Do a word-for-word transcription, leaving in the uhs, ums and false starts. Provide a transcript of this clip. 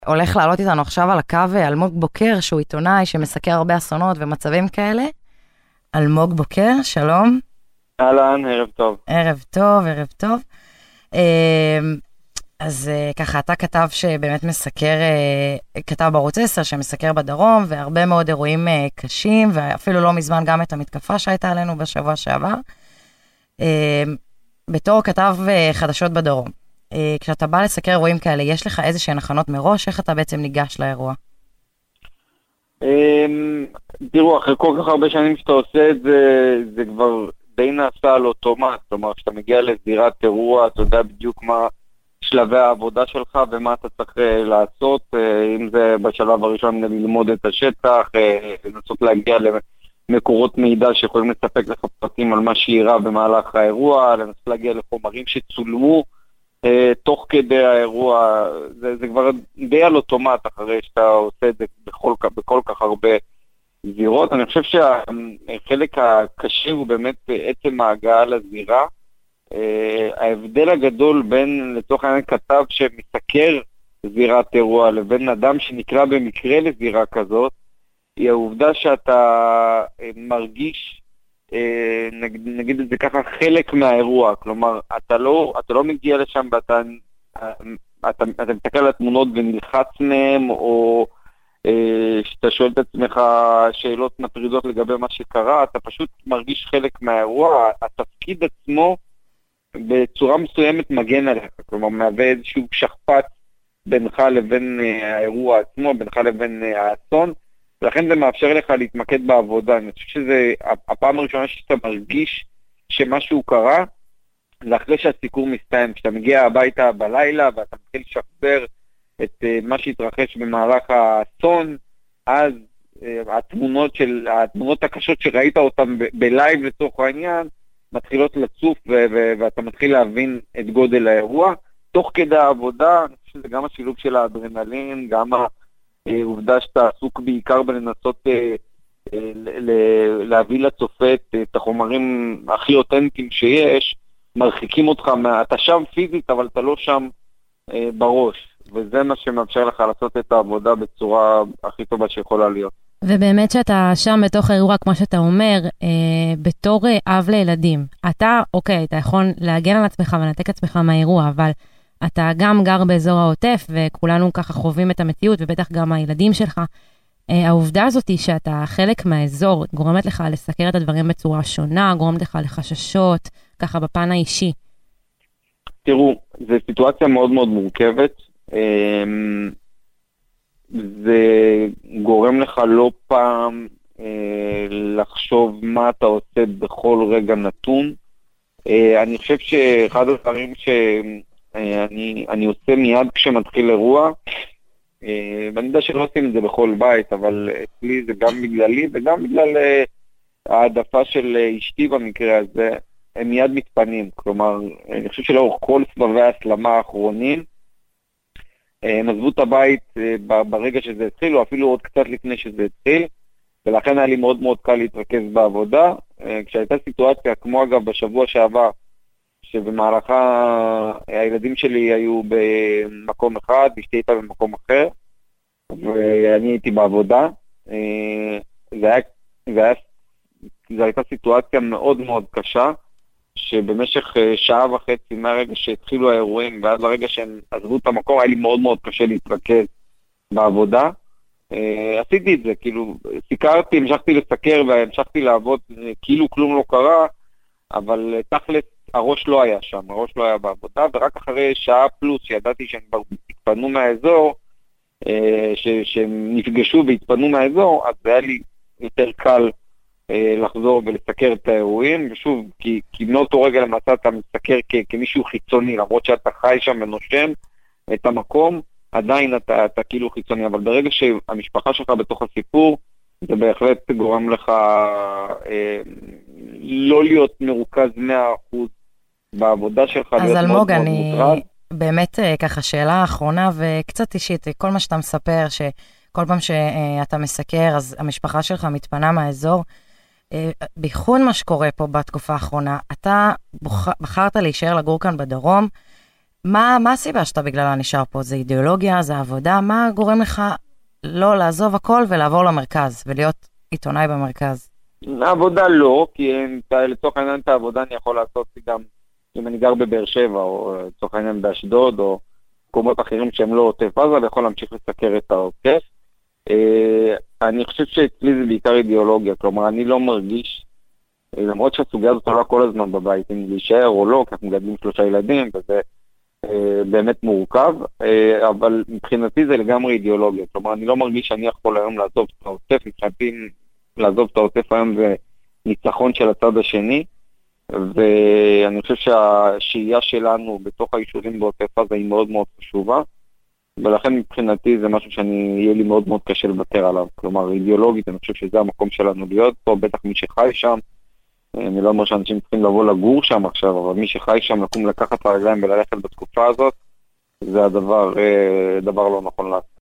הולך לעלות איתנו עכשיו על הקו אלמוג בוקר, שהוא עיתונאי שמסקר הרבה אסונות ומצבים כאלה. אלמוג בוקר, שלום. אהלן, ערב טוב. ערב טוב, ערב טוב. אז ככה, אתה כתב שבאמת מסקר, כתב בערוץ עשר שמסקר בדרום, והרבה מאוד אירועים קשים, ואפילו לא מזמן גם את המתקפה שהייתה עלינו בשבוע שעבר. בתור כתב חדשות בדרום. כשאתה בא לסקר אירועים כאלה, יש לך איזושהי הכנות מראש? איך אתה בעצם ניגש לאירוע? תראו, אחרי כל כך הרבה שנים שאתה עושה את זה, זה כבר די נעשה על אוטומט. כלומר, כשאתה מגיע לזירת אירוע, אתה יודע בדיוק מה שלבי העבודה שלך ומה אתה צריך לעשות. אם זה בשלב הראשון ללמוד את השטח, לנסות להגיע למקורות מידע שיכולים לספק לך פרטים על מה שאירע במהלך האירוע, לנסות להגיע לחומרים שצולמו תוך כדי האירוע. זה, זה כבר די על אוטומט אחרי שאתה עושה את זה בכל, בכל כך הרבה זירות. אני חושב שהחלק הקשה הוא באמת עצם ההגעה לזירה. ההבדל הגדול בין לצורך העניין כתב שמסקר זירת אירוע לבין אדם שנקרא במקרה לזירה כזאת, היא העובדה שאתה מרגיש, נגיד, נגיד את זה ככה, חלק מהאירוע. כלומר, אתה לא, אתה לא מגיע לשם ואתה אתה, אתה מסתכל על התמונות ונלחץ מהם, או שאתה שואל את עצמך שאלות מטרידות לגבי מה שקרה. אתה פשוט מרגיש חלק מהאירוע. התפקיד עצמו בצורה מסוימת מגן עליך, כלומר מהווה איזשהו שכפ"ץ בינך לבין האירוע עצמו, בינך לבין האסון, ולכן זה מאפשר לך להתמקד בעבודה. אני חושב שזה הפעם הראשונה שאתה מרגיש שמשהו קרה, זה אחרי שהסיקור מסתיים, כשאתה מגיע הביתה בלילה ואתה מתחיל לשחזר את מה שהתרחש במהלך האסון. אז התמונות של התמונות הקשות שראית אותן בלייב לצורך העניין מתחילות לצוף, ו- ו- ואתה מתחיל להבין את גודל האירוע תוך כדי העבודה. אני חושב שזה גם השילוב של האדרנלין, גם העובדה שאתה עסוק בעיקר בלנסות אה, אה, ל- להביא לצופה את, את החומרים הכי אותנטיים שיש, מרחיקים אותך, מה, אתה שם פיזית אבל אתה לא שם אה, בראש, וזה מה שמאפשר לך לעשות את העבודה בצורה הכי טובה שיכולה להיות. ובאמת שאתה שם בתוך האירוע, כמו שאתה אומר, אה, בתור אה, אב לילדים, אתה, אוקיי, אתה יכול להגן על עצמך ולנתק עצמך מהאירוע, אבל אתה גם גר באזור העוטף, וכולנו ככה חווים את המציאות, ובטח גם הילדים שלך. אה, העובדה הזאת היא שאתה חלק מהאזור, גורמת לך לסקר את הדברים בצורה שונה, גורמת לך לחששות, ככה בפן האישי. תראו, זו סיטואציה מאוד מאוד מורכבת. אה, זה גורם לך לא פעם אה, לחשוב מה אתה עושה בכל רגע נתון. אה, אני חושב שאחד הדברים שאני אני עושה מיד כשמתחיל אירוע, אה, ואני יודע שלא עושים את זה בכל בית, אבל אצלי זה גם בגללי וגם בגלל אה, העדפה של אשתי במקרה הזה, הם מיד מתפנים. כלומר, אני חושב שלאורך כל סבבי ההסלמה האחרונים, הם עזבו את הבית ברגע שזה התחיל, או אפילו עוד קצת לפני שזה התחיל, ולכן היה לי מאוד מאוד קל להתרכז בעבודה. כשהייתה סיטואציה, כמו אגב בשבוע שעבר, שבמהלכה הילדים שלי היו במקום אחד, אשתי הייתה במקום אחר, ואני הייתי בעבודה, זה היה, זה היה, זו הייתה סיטואציה מאוד מאוד קשה, שבמשך שעה וחצי מהרגע שהתחילו האירועים ועד לרגע שהם עזבו את המקום, היה לי מאוד מאוד קשה להתרכז בעבודה. עשיתי את זה, כאילו, סיקרתי, המשכתי לסקר והמשכתי לעבוד כאילו כלום לא קרה, אבל תכלס הראש לא היה שם, הראש לא היה בעבודה, ורק אחרי שעה פלוס שידעתי שהם כבר התפנו מהאזור, שהם נפגשו והתפנו מהאזור, אז זה היה לי יותר קל לחזור ולסקר את האירועים. ושוב, כי, כי מאותו רגע למעשה אתה מסקר כ, כמישהו חיצוני, למרות שאתה חי שם ונושם את המקום, עדיין אתה, אתה כאילו חיצוני, אבל ברגע שהמשפחה שלך בתוך הסיפור, זה בהחלט גורם לך אה, לא להיות מרוכז מאה אחוז בעבודה שלך, להיות מאוד מאוד מאוד מוטרד. באמת ככה שאלה האחרונה וקצת אישית, כל מה שאתה מספר, שכל פעם שאתה מסקר, אז המשפחה שלך מתפנה מהאזור, בייחוד מה שקורה פה בתקופה האחרונה, אתה בחרת להישאר לגור כאן בדרום, מה, מה הסיבה שאתה בגללה נשאר פה? זה אידיאולוגיה, זה עבודה? מה גורם לך לא לעזוב הכל ולעבור למרכז ולהיות עיתונאי במרכז? העבודה לא, כי לצורך העניין את העבודה אני יכול לעשות גם אם אני גר בבאר שבע, או לצורך העניין באשדוד, או מקומות אחרים שהם לא עוטף עזה, ויכול להמשיך לסקר את העוטף. אני חושב שאצלי זה בעיקר אידיאולוגיה, כלומר אני לא מרגיש, למרות שהסוגיה הזאת עולה כל הזמן בבית, אם להישאר או לא, כי אנחנו מגדלים שלושה ילדים, וזה באמת מורכב, אבל מבחינתי זה לגמרי אידיאולוגיה, כלומר אני לא מרגיש שאני יכול היום לעזוב את העוטף, מבחינתי לעזוב את העוטף היום זה ניצחון של הצד השני, ואני חושב שהשהייה שלנו בתוך היישובים בעוטף עזה היא מאוד מאוד חשובה, ולכן מבחינתי זה משהו שאני, יהיה לי מאוד מאוד קשה לוותר עליו, כלומר אידיאולוגית אני חושב שזה המקום שלנו להיות פה, בטח מי שחי שם, אני לא אומר שאנשים צריכים לבוא לגור שם עכשיו, אבל מי שחי שם לקום לקחת את הרגליים וללכת בתקופה הזאת, זה הדבר, דבר לא נכון לעשות.